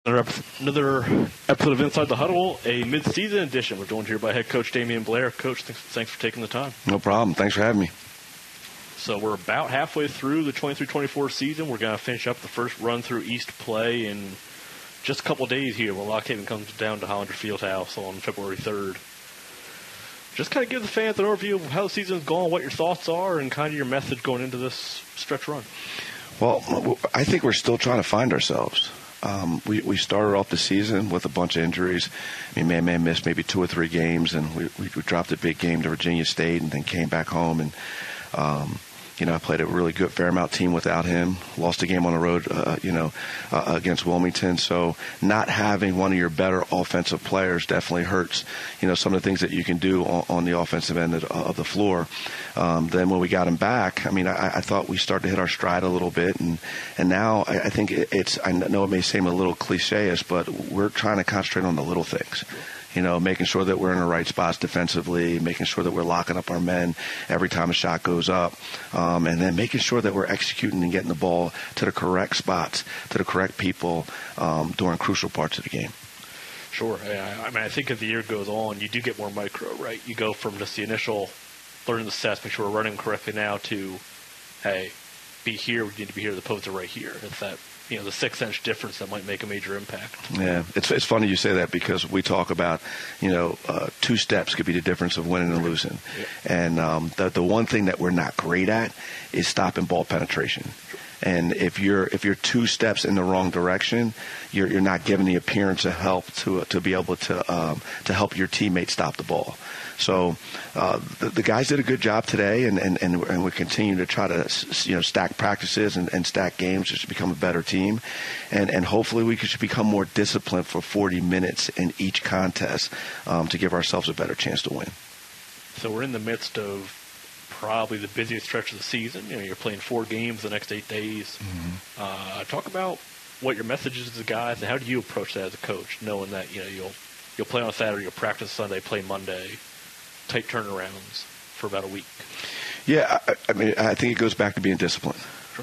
Another episode of Inside the Huddle, a mid-season edition. We're joined here by head coach Damian Blair. Coach, thanks for taking the time. No problem. Thanks for having me. So we're about halfway through the 23-24 season. We're going to finish up the first run through East play in just a couple days here when Lock Haven comes down to Hollander Fieldhouse on February 3rd. Just kind of give the fans an overview of how the season's going, what your thoughts are, and kind of your message going into this stretch run. Well, I think we're still trying to find ourselves. We started off the season with a bunch of injuries. I mean, man missed maybe 2 or 3 games, and we dropped a big game to Virginia State and then came back home. And, I played a really good Fairmount team without him. Lost a game on the road, against Wilmington. So not having one of your better offensive players definitely hurts, some of the things that you can do on the offensive end of the floor. Then when we got him back, I thought we started to hit our stride a little bit. And now I think I know it may seem a little cliche-ish, but we're trying to concentrate on the little things. Making sure that we're in the right spots defensively, making sure that we're locking up our men every time a shot goes up, and then making sure that we're executing and getting the ball to the correct spots, to the correct people during crucial parts of the game. Sure. Yeah, I think as the year goes on, you do get more micro, right? You go from just the initial learning the stats, make sure we're running correctly now to, hey, be here, we need to be here, as opposed to right here. It's that, the 6-inch difference that might make a major impact. Yeah, it's funny you say that because we talk about, 2 steps could be the difference of winning and losing. Yeah. And the one thing that we're not great at is stopping ball penetration. And if you're 2 steps in the wrong direction, you're not giving the appearance of help to be able to help your teammates stop the ball. So the guys did a good job today, and we continue to try to stack practices and stack games just to become a better team, and hopefully we should become more disciplined for 40 minutes in each contest to give ourselves a better chance to win. So we're in the midst of probably the busiest stretch of the season. You're playing 4 games the next 8 days. Mm-hmm. Talk about what your message is to the guys, and how do you approach that as a coach, knowing that you'll play on Saturday, you'll practice Sunday, play Monday, tight turnarounds for about a week. Yeah, I think it goes back to being disciplined.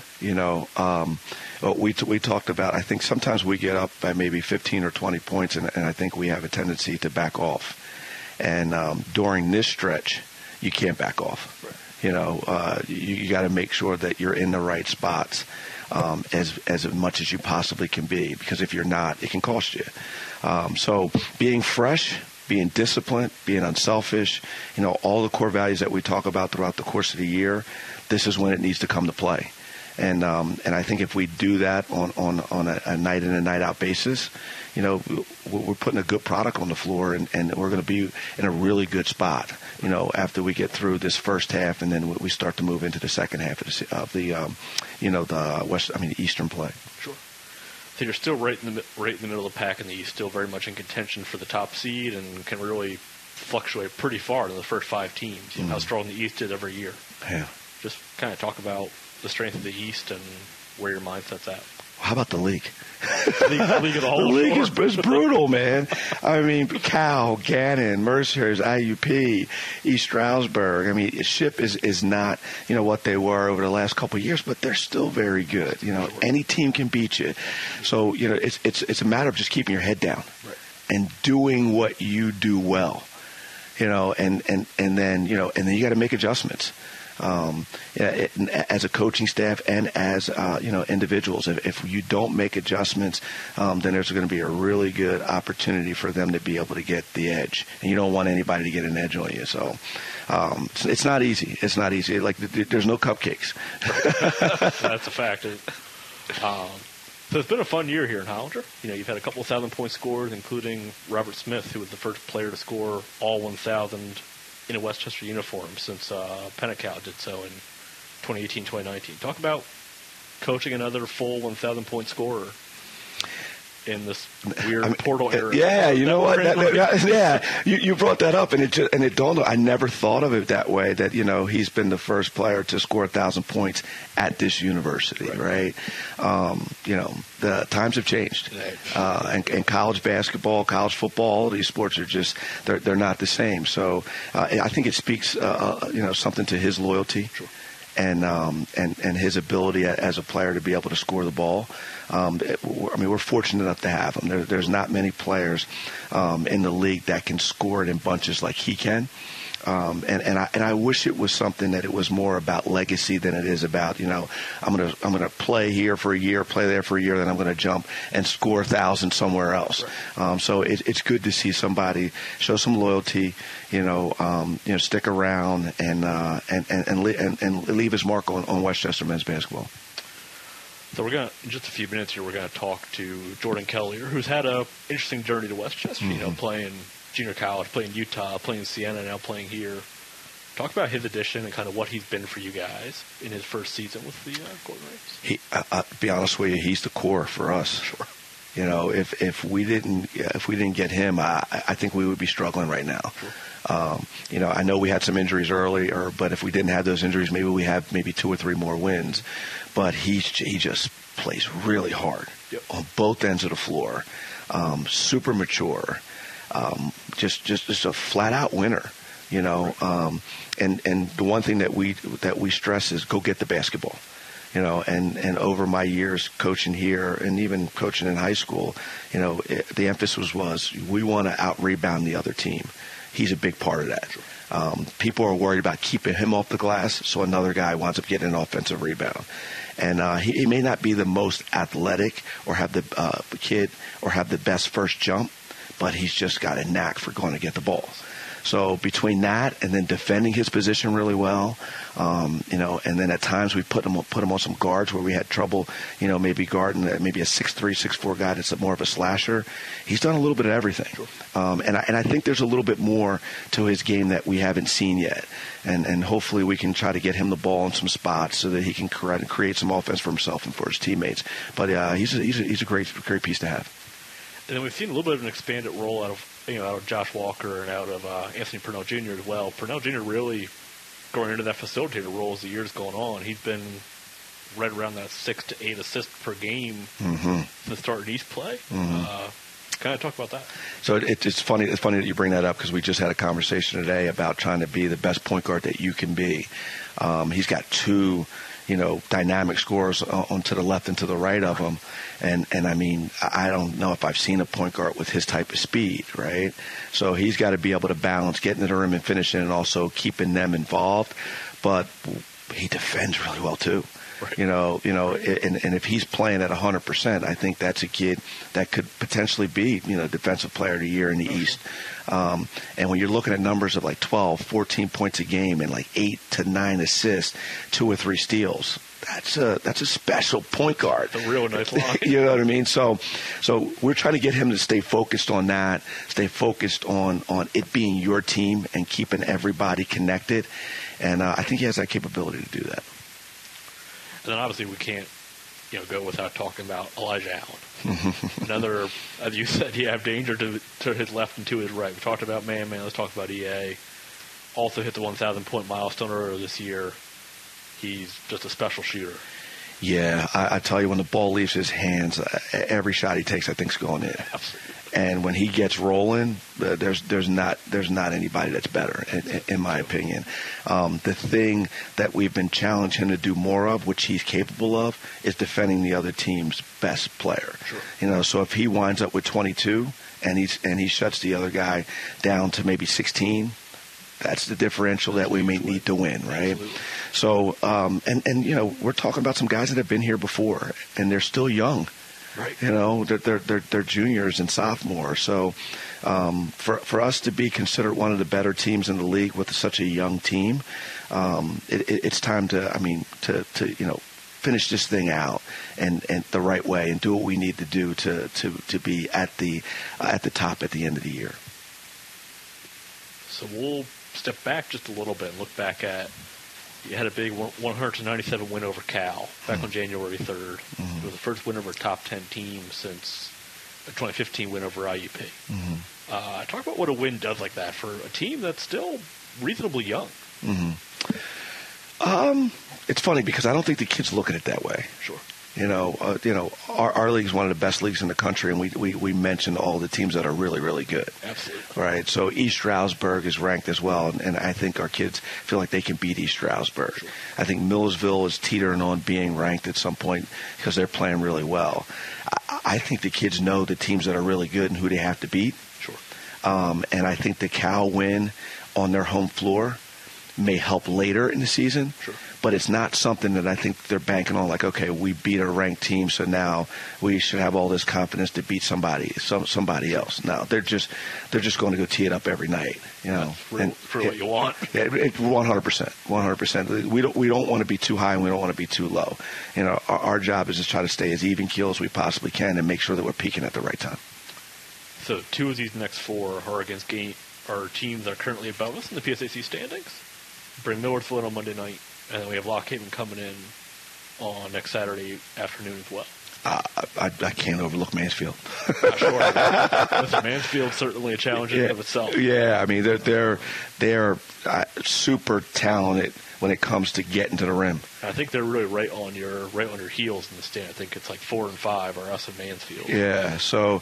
Sure. We talked about, I think sometimes we get up by maybe 15 or 20 points, and I think we have a tendency to back off. And during this stretch, you can't back off. Right. You got to make sure that you're in the right spots as much as you possibly can be, because if you're not, it can cost you. So being fresh, being disciplined, being unselfish, all the core values that we talk about throughout the course of the year, this is when it needs to come to play. And I think if we do that on a night in and night out basis, we're putting a good product on the floor, and we're going to be in a really good spot, after we get through this first half, and then we start to move into the second half of the Eastern play. Sure. So you're still right in the middle of the pack in the East, still very much in contention for the top seed, and can really fluctuate pretty far in the first 5 teams. How strong the East is every year. Yeah. Just kind of talk about the strength of the East and where your mindset's at. How about the league? The league as a whole. The league is brutal, man. Cal, Gannon, Mercers, IUP, East Stroudsburg. SHIP is not, what they were over the last couple of years, but they're still very good. Any team can beat you. So, it's a matter of just keeping your head down, right, and doing what you do well. And then you got to make adjustments. As a coaching staff and as individuals, if you don't make adjustments, then there's going to be a really good opportunity for them to be able to get the edge, and you don't want anybody to get an edge on you. So it's not easy. It's not easy. Like there's no cupcakes. That's a fact. So it's been a fun year here in Hollander. You've had a couple of 1,000-point scores, including Robert Smith, who was the first player to score all 1,000 in a Westchester uniform since Pennacow did so in 2018-2019. Talk about coaching another full 1,000-point scorer in this weird portal era. Yeah, you know what? You brought that up, and it dawned on me. I never thought of it that way. That he's been the first player to score 1,000 points at this university, right? The times have changed, and college basketball, college football, these sports are just they're not the same. So I think it speaks something to his loyalty. Sure. and his ability as a player to be able to score the ball. We're fortunate enough to have him. There's not many players in the league that can score it in bunches like he can. And I wish it was something that it was more about legacy than it is about, I'm gonna play here for a year, play there for a year, then I'm gonna jump and score 1,000 somewhere else. Right. So it's good to see somebody show some loyalty, stick around and leave his mark on Westchester men's basketball. So in just a few minutes here, we're going to talk to Jordan Collier, who's had an interesting journey to Westchester, playing junior college, playing Utah, playing Siena, now playing here. Talk about his addition and kind of what he's been for you guys in his first season with the Gordon Ravens. Be honest with you, he's the core for us. Sure. If we didn't get him, I think we would be struggling right now. Sure. I know we had some injuries earlier, but if we didn't have those injuries, maybe we have 2 or 3 more wins. But he just plays really hard on both ends of the floor. Super mature. Just a flat out winner. And the one thing that we stress is go get the basketball. And over my years coaching here and even coaching in high school, the emphasis was we want to out-rebound the other team. He's a big part of that. Sure. People are worried about keeping him off the glass, so another guy winds up getting an offensive rebound. And he may not be the most athletic or have the kid or have the best first jump, but he's just got a knack for going to get the ball. So between that and then defending his position really well, and then at times we put him on some guards where we had trouble, maybe guarding maybe a 6'3", 6'4" guy that's more of a slasher. He's done a little bit of everything. Sure. And I think there's a little bit more to his game that we haven't seen yet. And hopefully we can try to get him the ball in some spots so that he can create some offense for himself and for his teammates. But he's a great piece to have. And then we've seen a little bit of an expanded role out of Josh Walker and out of Anthony Purnell Jr. as well. Purnell Jr. really going into that facilitator role as the year's going on. He's been right around that 6 to 8 assists per game since starting East play. Kind of talk about that. So it's funny. It's funny that you bring that up because we just had a conversation today about trying to be the best point guard that you can be. He's got 2. Dynamic scorers on to the left and to the right of him. And I mean, I don't know if I've seen a point guard with his type of speed, right? So he's got to be able to balance getting to the rim and finishing and also keeping them involved. But he defends really well, too. Right. And if he's playing at 100%, I think that's a kid that could potentially be, defensive player of the year in the East. And when you're looking at numbers of like 12, 14 points a game and like 8 to 9 assists, 2 or 3 steals, that's a special point guard. A real nice line. You know what I mean? So we're trying to get him to stay focused on that, stay focused on it being your team and keeping everybody connected. And I think he has that capability to do that. And then obviously we can't, go without talking about Elijah Allen. Another, as you said, you have danger to his left and to his right. We talked about man. Let's talk about EA. Also hit the 1,000-point milestone earlier this year. He's just a special shooter. Yeah, I tell you, when the ball leaves his hands, every shot he takes, I think, is going in. Absolutely. And when he gets rolling, there's not anybody that's better, in my opinion. The thing that we've been challenging him to do more of, which he's capable of, is defending the other team's best player. Sure. So if he winds up with 22 and he shuts the other guy down to maybe 16, that's the differential that we may need to win, right? Absolutely. So we're talking about some guys that have been here before, and they're still young. Right. They're juniors and sophomores. So for us to be considered one of the better teams in the league with such a young team, it's time to finish this thing out and the right way and do what we need to do to be at the top at the end of the year. So we'll step back just a little bit and look back at. You had a big 197 win over Cal back on January 3rd. It was the first win over a top 10 team since the 2015 win over IUP. Talk about what a win does like that for a team that's still reasonably young. It's funny because I don't think the kids look at it that way. Sure. Our league is one of the best leagues in the country, and we mentioned all the teams that are really, really good. Absolutely. Right. So East Stroudsburg is ranked as well, and I think our kids feel like they can beat East Stroudsburg. Sure. I think Millersville is teetering on being ranked at some point because they're playing really well. I think the kids know the teams that are really good and who they have to beat. Sure. And I think the Cal win on their home floor may help later in the season. Sure. But it's not something that I think they're banking on, like, okay, we beat a ranked team, so now we should have all this confidence to beat somebody else. No, they're just going to go tee it up every night, For what you want. Yeah, 100%. We don't want to be too high and we don't want to be too low. Our job is to try to stay as even keel as we possibly can and make sure that we're peaking at the right time. So 2 of these next 4 are against are teams that are currently above us in the PSAC standings. Bring Millerville on Monday night. And then we have Lock Haven coming in on next Saturday afternoon as well. I can't overlook Mansfield. Sure. Listen, Mansfield's certainly a challenge in and of itself. Yeah, I mean they're super talented when it comes to getting to the rim. I think they're really right on your heels in the stand. I think it's like 4 and 5 are us and Mansfield. Yeah, so.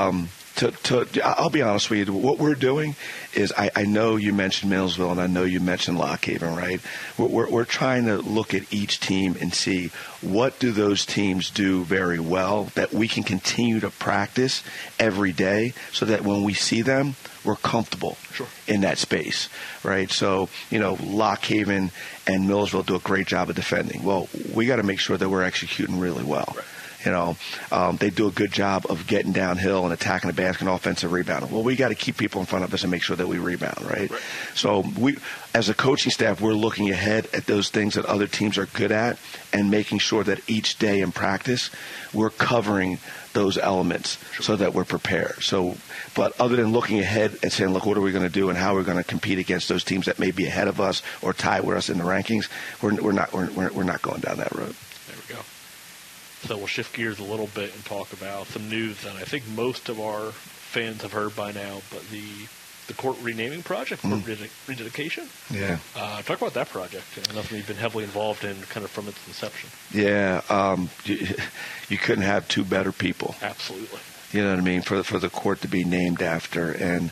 I'll be honest with you. What we're doing is, I know you mentioned Millsville and I know you mentioned Lock Haven, right? We're trying to look at each team and see what do those teams do very well that we can continue to practice every day so that when we see them, we're comfortable in that space, right? So, Lock Haven and Millsville do a great job of defending. Well, we got to make sure that we're executing really well. Right. They do a good job of getting downhill and attacking the basket and offensive rebounding. Well, we got to keep people in front of us and make sure that we rebound, right? So we, as a coaching staff, we're looking ahead at those things that other teams are good at and making sure that each day in practice we're covering those elements so that we're prepared. But other than looking ahead and saying, look, what are we going to do and how we're going to compete against those teams that may be ahead of us or tied with us in the rankings, we're not going down that road. There we go. So we'll shift gears a little bit and talk about some news that I think most of our fans have heard by now, but the court renaming project, court rededication. Yeah. Talk about that project. Nothing you've been heavily involved in kind of from its inception. Yeah. You couldn't have 2 better people. Absolutely. You know what I mean? For the court to be named after, and,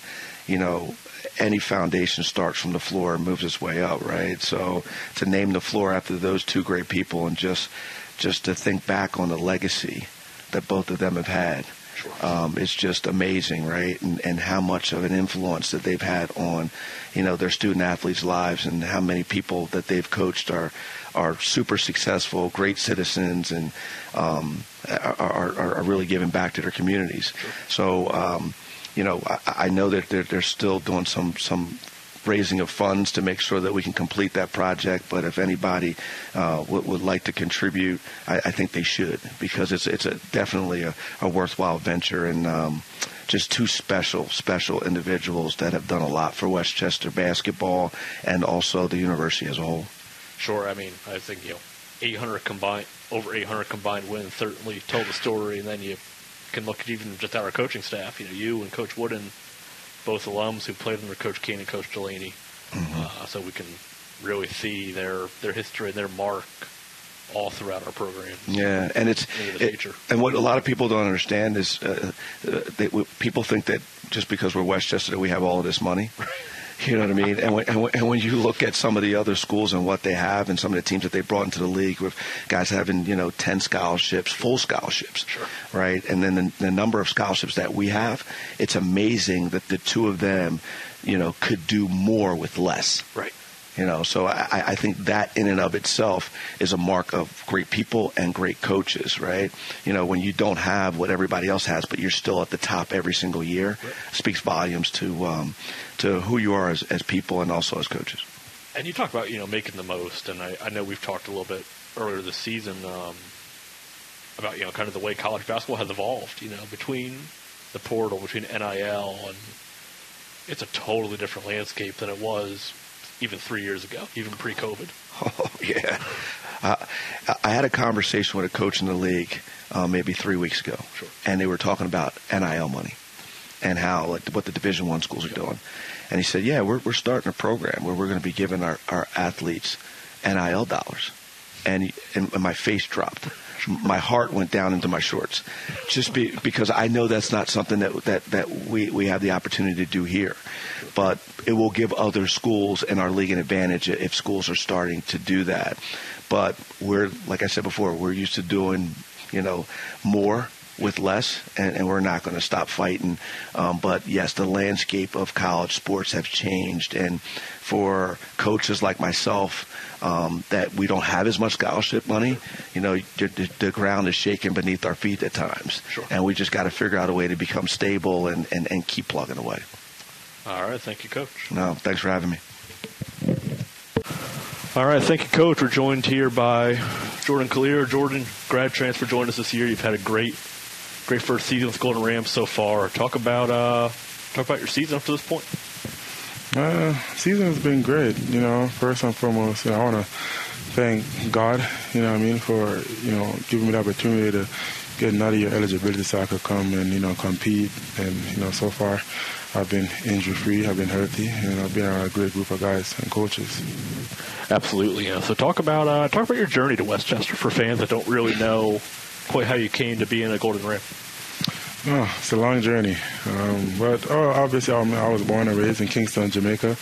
any foundation starts from the floor and moves its way up, right? So to name the floor after those 2 great people and just to think back on the legacy that both of them have had, it's just amazing, right? And how much of an influence that they've had on, their student athletes' lives, and how many people that they've coached are super successful, great citizens, and are really giving back to their communities. So, I know that they're still doing some raising of funds to make sure that we can complete that project. But if anybody would like to contribute, I think they should, because it's definitely a worthwhile venture, and just 2 special individuals that have done a lot for Westchester basketball and also the university as a whole. Sure. I mean, I think, over 800 combined wins certainly tell the story, and then you can look at even just our coaching staff. You and Coach Wooden, both alums who played under Coach Kane and Coach Delaney. So we can really see their history and their mark all throughout our program. Yeah, and and what a lot of people don't understand is people think that just because we're Westchester that we have all of this money. You know what I mean? And when you look at some of the other schools and what they have, and some of the teams that they brought into the league, with guys having 10 scholarships, full scholarships, right? And then the number of scholarships that we have, it's amazing that the 2 of them, could do more with less. Right. So I think that in and of itself is a mark of great people and great coaches, right? When you don't have what everybody else has, but you're still at the top every single year, speaks volumes to who you are as people and also as coaches. And you talk about, making the most, and I know we've talked a little bit earlier this season about, kind of the way college basketball has evolved, between the portal, between NIL, and it's a totally different landscape than it was even 3 years ago, even pre-COVID. Oh, yeah. I had a conversation with a coach in the league maybe 3 weeks ago, and they were talking about NIL money and how, what the Division I schools are doing. And he said, yeah, we're starting a program where we're going to be giving our athletes NIL dollars. And my face dropped. my heart went down into my shorts, just because I know that's not something that we have the opportunity to do here. But it will give other schools in our league an advantage if schools are starting to do that. But we're, like I said before, we're used to doing, more with less, and we're not going to stop fighting. But yes, the landscape of college sports have changed, and for coaches like myself, that we don't have as much scholarship money, the ground is shaking beneath our feet at times. Sure. And we just got to figure out a way to become stable and keep plugging away. All right, thank you, Coach. No, thanks for having me. All right, thank you, Coach. We're joined here by Jordan Collier. Jordan, grad transfer, joined us this year. You've had a great first season with Golden Rams so far. Talk about your season up to this point. Season has been great. First and foremost, I want to thank God, for, giving me the opportunity to get another year eligibility so I could come and, compete. And, so far I've been injury-free, I've been healthy, and I've been around a great group of guys and coaches. Absolutely. So talk about your journey to Westchester for fans that don't really know quite how you came to being a Golden Ram. Oh, it's a long journey. But obviously I was born and raised in Kingston, Jamaica.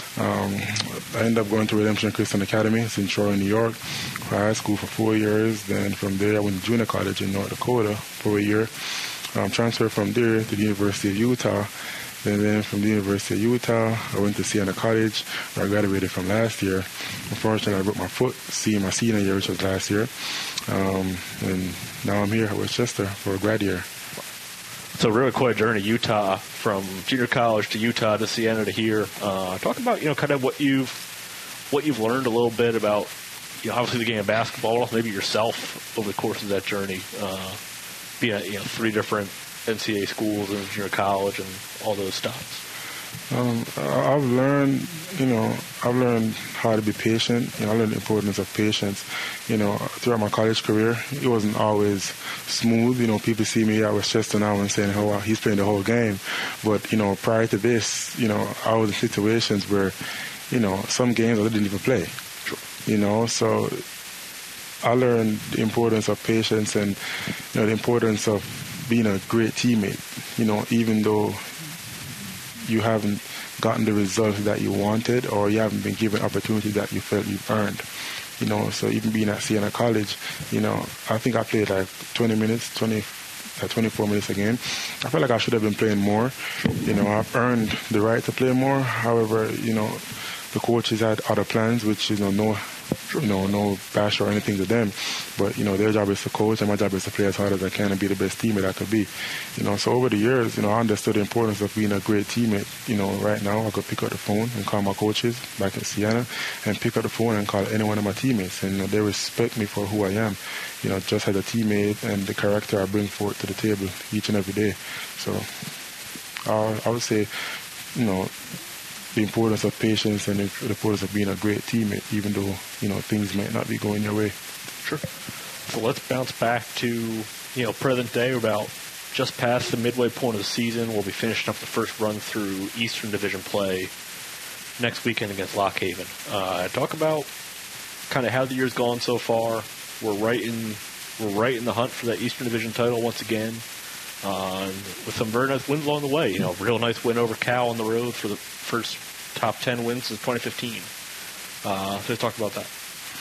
I ended up going to Redemption Christian Academy. It's in Troy, New York, for high school for 4 years. Then from there I went to junior college in North Dakota for a year. Transferred from there to the University of Utah. And then from the University of Utah, I went to Siena College, where I graduated from last year. Unfortunately, I broke my foot my senior year, which was last year. And now I'm here at Westchester for a grad year. So really quite a journey, Utah, from junior college to Utah to Siena to here. Talk about, kind of what you've learned a little bit about, obviously the game of basketball, but also maybe yourself over the course of that journey, being at, 3 different NCAA schools and junior college and all those stops. I've learned how to be patient. I learned the importance of patience. Throughout my college career, it wasn't always smooth. People see me at Westchester now and saying, "Oh, wow, he's playing the whole game." But prior to this, I was in situations where, some games I didn't even play. Sure. So I learned the importance of patience and the importance of being a great teammate. Even though you haven't gotten the results that you wanted, or you haven't been given opportunity that you felt you've earned. So even being at Siena College, I think I played like 24 minutes a game. I felt like I should have been playing more. I've earned the right to play more. However, the coaches had other plans, which no bash or anything to them, but their job is to coach, and my job is to play as hard as I can and be the best teammate I could be. So over the years, I understood the importance of being a great teammate. Right now I could pick up the phone and call my coaches back at Siena, and pick up the phone and call any one of my teammates, and they respect me for who I am. Just as a teammate and the character I bring forth to the table each and every day. So I would say, the importance of patience and the importance of being a great teammate, even though, things might not be going your way. Sure. So let's bounce back to, present day. We're about just past the midway point of the season. We'll be finishing up the first run through Eastern Division play next weekend against Lock Haven. Talk about kind of how the year's gone so far. We're right in the hunt for that Eastern Division title once again. With some very nice wins along the way. Real nice win over Cal on the road for the first top 10 wins since 2015. So let's talk about that.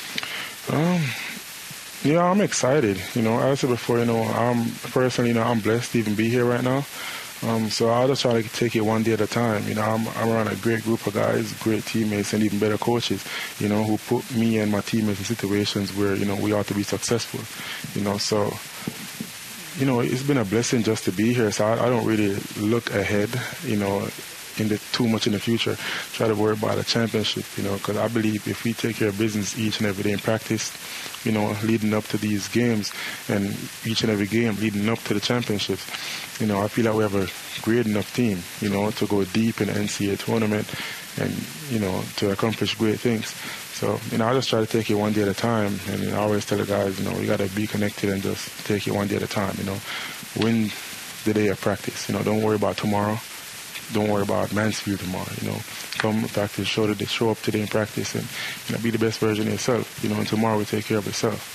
I'm excited. As I said before, I'm blessed to even be here right now. So I'll just try to take it one day at a time. I'm around a great group of guys, great teammates, and even better coaches, who put me and my teammates in situations where, we ought to be successful. So it's been a blessing just to be here. So I don't really look ahead, too much in the future. Try to worry about a championship, because I believe if we take care of business each and every day in practice, leading up to these games, and each and every game leading up to the championships, I feel like we have a great enough team, to go deep in the NCAA tournament and, to accomplish great things. So, I just try to take it one day at a time, and I always tell the guys, we got to be connected and just take it one day at a time, Win the day of practice, don't worry about tomorrow. Don't worry about Mansfield tomorrow, Come practice, show up today in practice and, be the best version of yourself, and tomorrow will take care of itself.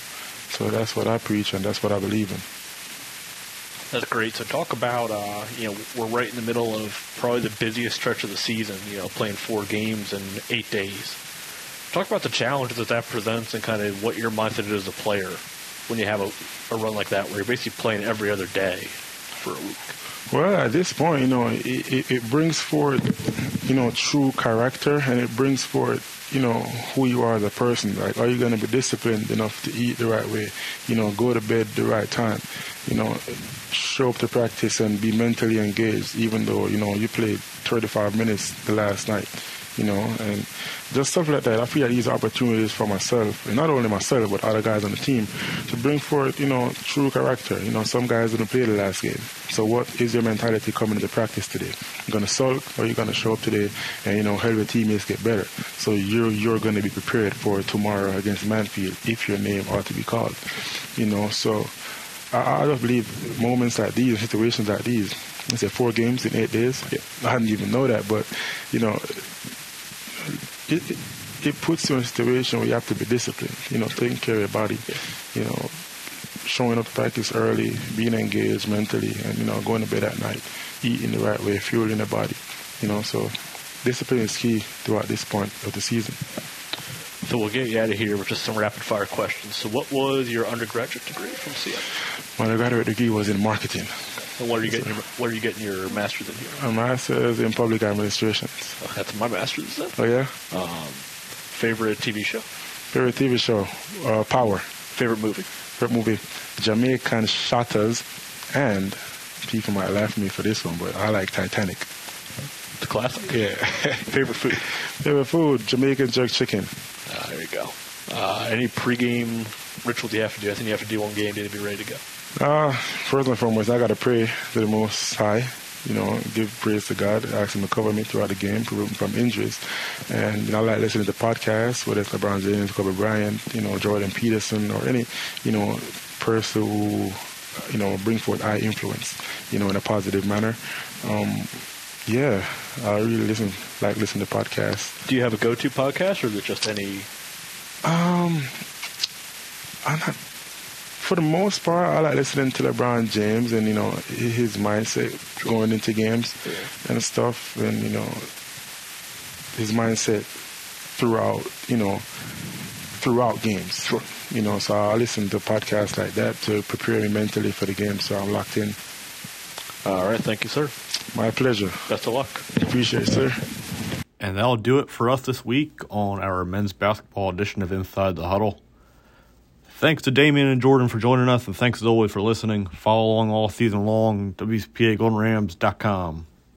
So that's what I preach, and that's what I believe in. That's great. So talk about, we're right in the middle of probably the busiest stretch of the season, playing 4 games in 8 days. Talk about the challenges that presents and kind of what your mindset is as a player when you have a run like that where you're basically playing every other day for a week. Well, at this point, it brings forth, true character, and it brings forth, who you are as a person. Like, are you going to be disciplined enough to eat the right way? Go to bed the right time? Show up to practice and be mentally engaged, even though, you played 35 minutes the last night. And just stuff like that. I feel like these opportunities for myself, and not only myself, but other guys on the team, to bring forth, true character. Some guys didn't play the last game. So what is your mentality coming into practice today? You're going to sulk, or you're going to show up today and, help your teammates get better? So you're going to be prepared for tomorrow against Manfield if your name ought to be called. So I just believe moments like these, situations like these, I said 4 games in 8 days. Yeah, I didn't even know that, but, it puts you in a situation where you have to be disciplined, taking care of your body, showing up to practice early, being engaged mentally, and, going to bed at night, eating the right way, fueling the body, so discipline is key throughout this point of the season. So we'll get you out of here with just some rapid-fire questions. So what was your undergraduate degree from CF? My undergraduate degree was in marketing. And what are you getting your master's in here? A master's in public administration. Oh, that's my master's then? Oh, yeah? Favorite TV show? Favorite TV show? Power. Favorite movie? Favorite movie? Jamaican Shutters, and people might laugh at me for this one, but I like Titanic. The classic? Yeah. Favorite food? Favorite food? Jamaican jerk chicken. There you go. Any pregame rituals you have to do? I think you have to do on game day to be ready to go. First and foremost, I got to pray to the Most High, give praise to God, ask Him to cover me throughout the game, prevent me from injuries. And I like listening to podcasts, whether it's LeBron James, Kobe Bryant, Jordan Peterson, or any, person who, bring forth high influence, in a positive manner. Yeah, I really like listening to podcasts. Do you have a go-to podcast, or is it just any? I'm not. For the most part, I like listening to LeBron James and, his mindset going into games and stuff, and, his mindset throughout games. Sure. So I listen to podcasts like that to prepare me mentally for the game, so I'm locked in. All right. Thank you, sir. My pleasure. Best of luck. Appreciate it, sir. And that'll do it for us this week on our men's basketball edition of Inside the Huddle. Thanks to Damian and Jordan for joining us, and thanks as always for listening. Follow along all season long, WCPAGoldenRams.com.